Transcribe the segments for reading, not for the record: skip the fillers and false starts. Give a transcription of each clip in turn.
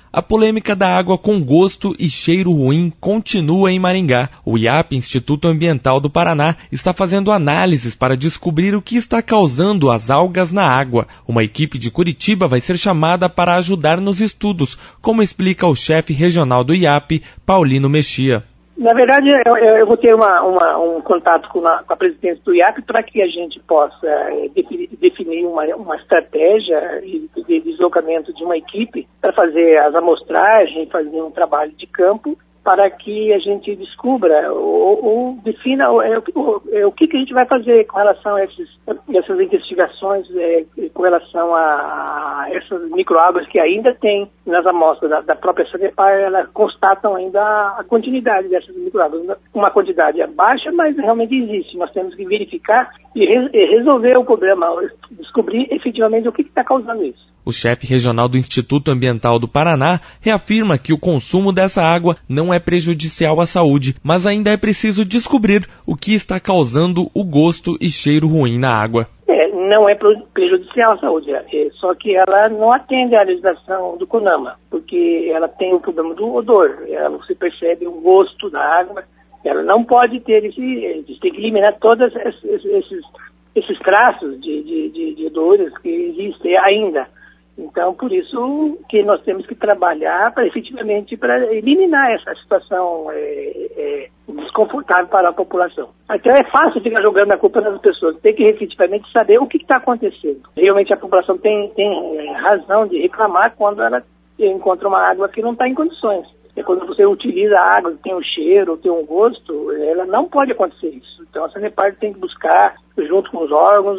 A polêmica da água com gosto e cheiro ruim continua em Maringá. O IAP, Instituto Ambiental do Paraná, está fazendo análises para descobrir o que está causando as algas na água. Uma equipe de Curitiba vai ser chamada para ajudar nos estudos, como explica o chefe regional do IAP, Paulino Mexia. Na verdade, eu vou ter um contato com a presidência do IAP para que a gente possa definir uma estratégia de deslocamento de uma equipe para fazer as amostragens, fazer um trabalho de campo para que a gente descubra ou defina o que a gente vai fazer com relação a essas investigações, com relação a essas microalgas que ainda tem nas amostras da própria Sanepar. Elas constatam ainda a continuidade dessas microalgas. Uma quantidade baixa, mas realmente existe. Nós temos que verificar e resolver o problema, descobrir efetivamente o que está causando isso. O chefe regional do Instituto Ambiental do Paraná reafirma que o consumo dessa água não é prejudicial à saúde, mas ainda é preciso descobrir o que está causando o gosto e cheiro ruim na água. Não é prejudicial à saúde, só que ela não atende à legislação do CONAMA, porque ela tem o problema do odor, você percebe o gosto da água, ela não pode ter tem que eliminar todos esses traços de odores que existem ainda. Então, por isso que nós temos que trabalhar efetivamente para eliminar essa situação desconfortável para a população. Então é fácil ficar jogando a culpa nas pessoas, tem que efetivamente saber o que está acontecendo. Realmente a população tem razão de reclamar quando ela encontra uma água que não está em condições. Quando você utiliza a água que tem um cheiro, tem um gosto, ela não pode acontecer isso. Então a Sanepar tem que buscar, junto com os órgãos,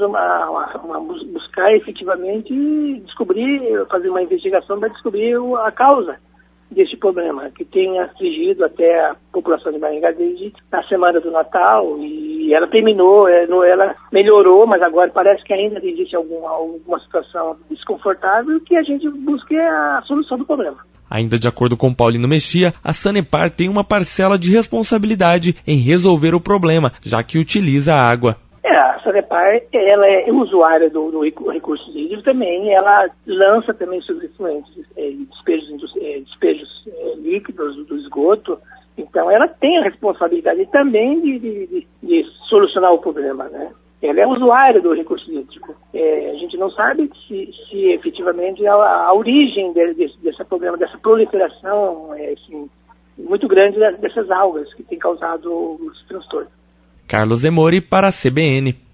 buscar efetivamente descobrir, fazer uma investigação para descobrir a causa deste problema, que tem afligido até a população de Maringá desde a semana do Natal, e ela terminou, ela melhorou, mas agora parece que ainda existe alguma situação desconfortável que a gente busque a solução do problema. Ainda de acordo com Paulino Mexia, a Sanepar tem uma parcela de responsabilidade em resolver o problema, já que utiliza a água. A Sanepar, ela é usuária do recursos hídricos também, ela lança também subefluentes, despejos líquidos do esgoto, então ela tem a responsabilidade também de solucionar o problema, né? Ela é usuária do recurso hídrico. A gente não sabe se efetivamente a origem desse problema, dessa proliferação muito grande dessas algas que tem causado os transtornos. Carlos Emori para a CBN.